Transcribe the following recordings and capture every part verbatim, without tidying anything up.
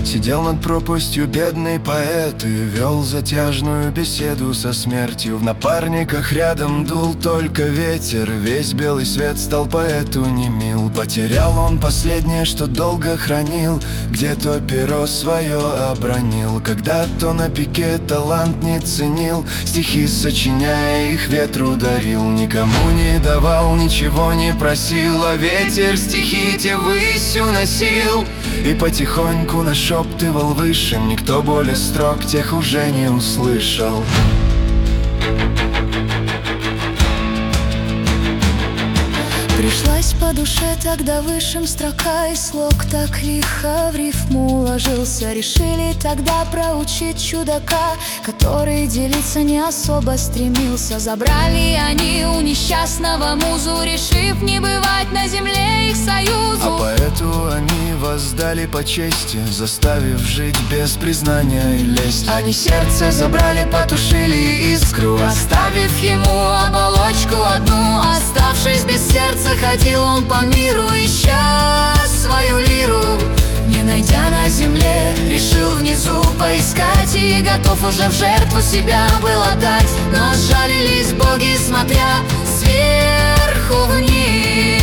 Сидел над пропастью бедный поэт и вел затяжную беседу со смертью. В напарниках рядом дул только ветер, весь белый свет стал поэту немил. Потерял он последнее, что долго хранил, где-то перо свое обронил. Когда-то на пике талант не ценил, стихи сочиняя их ветру дарил. Никому не давал, ничего не просил, а ветер стихи те ввысь уносил. И потихоньку нашептывал выше, никто более строк тех уже не услышал. Пришлась по душе тогда высшим строка, и слог так лихо в рифму уложился. Решили тогда проучить чудака, который делиться не особо стремился. Забрали они у несчастного музу, решив не бывать на земле их союзу. А поэту они воздали по чести, заставив жить без признания и лести. Они сердце забрали, потушили искру, оставив ему оболочку одну. Оставшись без сердца, ходил он по миру, ища свою лиру. Не найдя на земле, решил внизу поискать, и готов уже в жертву себя был отдать. Но сжалились боги, смотря сверху вниз.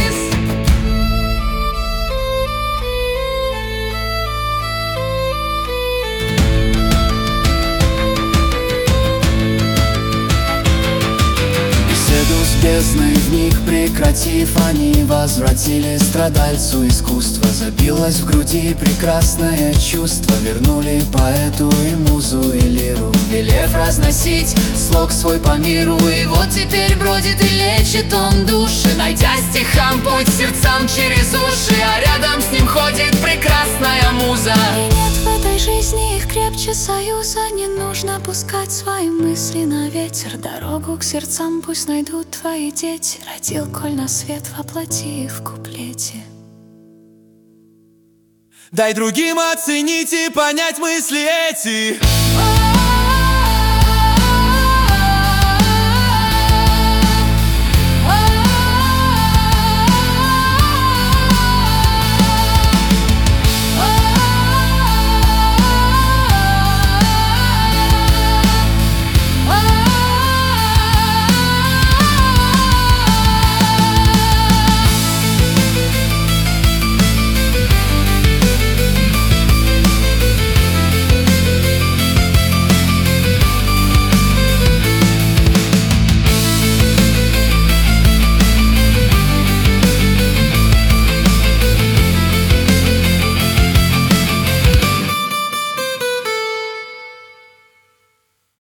С бездной в них прекратив, они возвратили страдальцу искусство. Забилось в груди прекрасное чувство, вернули поэту и музу и лиру, велев разносить слог свой по миру. И вот теперь бродит и лечит он души, найдя стихам путь сердцам через уши. А рядом с ним ходит прекрасная муза. И нет в этой жизни их крепче союза. Не нужно пускать свои мысли на ветер, дорогу к сердцам пусть найдут твои дети. Родил, коль на свет, воплоти в куплете. Дай другим оценить и понять мысли эти.